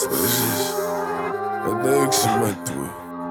Слышишь? Отдаёкся, мать твою.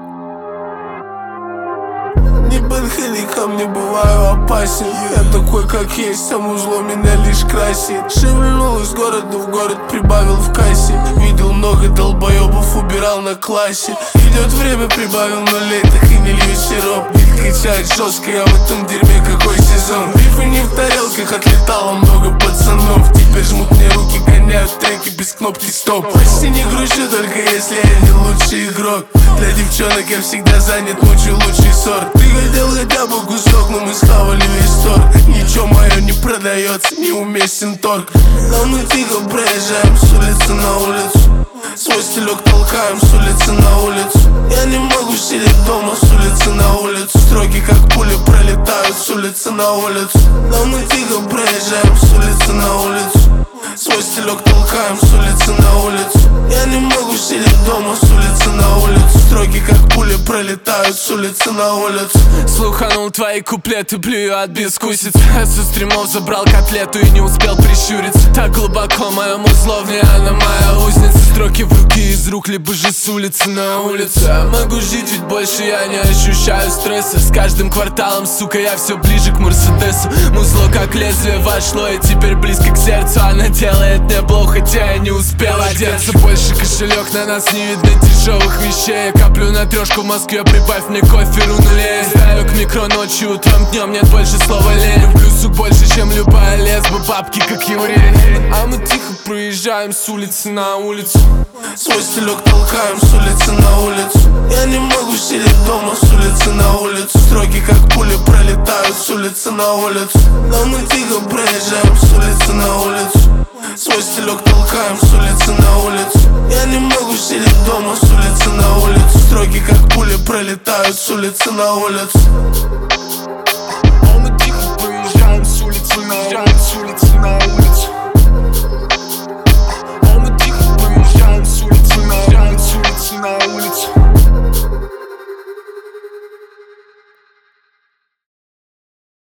Не подходи ко мне, бываю опасен. Я такой, как есть, само зло меня лишь красит. Шевельнул из города в город, прибавил в кассе. Видел много долбоебов, убирал на классе. Идет время, прибавил нулей, так и не лью сироп. Бит качает жестко, я в этом дерьме какой сезон. Бифы не в тарелках, отлетало много пацанов. Теперь жмут мне руки, гоняют треки без кнопки стоп. Почти не грущу, только если я не лучший игрок. Для девчонок я всегда занят, мучу лучший сорт. Ты хотел хотя бы кусок, но мы схавали весь торг. Ничего мое не продается, неуместен торг. Но мы тихо проезжаем с улицы на улицу. Свой стилек толкаем с улицы на улицу. Я не могу сидеть дома с улицы на улицу. Строки как пули пролетают с улицы на улицу. Но мы тихо проезжаем с улицы на улицу. Свой стилек толкаем с улицы на улицу. Я не могу сидеть дома с улицы на улицу. Строки как пули пролетают с улицы на улицу. Слуханул твои куплеты, плюю от безвкусицы. Со стримов забрал котлету и не успел прищуриться. Так глубоко моему зловне, она моя узница. Строки в руки из рук, либо же с улицы на улицу. Я могу жить чуть больше, я не ощущаю стресса. С каждым кварталом, сука, я все ближе к Мерседесу. Музло как лезвие вошло и теперь близко к сердцу. Она делает мне плохо, хотя я не успел одеться. Больше кошелек, на нас не видно дешевых вещей. Я коплю на трешку в Москве, прибавь мне кофе, рунулей. Ставлю к микро ночью, утром, днем, нет больше слова лень. Люблю сук больше, чем любая лесба, бабки как еврей. А мы тихо проезжаем с улицы на улицу. Свой стилек толкаем с улицы на улицу. Я не могу сидеть дома с улицы на улицу. Строки как пули пролетают с улицы на улицу. Но мы тихо проезжаем с улицы на улицу. Свой стилек толкаем с улицы на улицу. Я не могу сидеть дома с улицы на улицу. Строки как пули пролетают с улицы на улицу.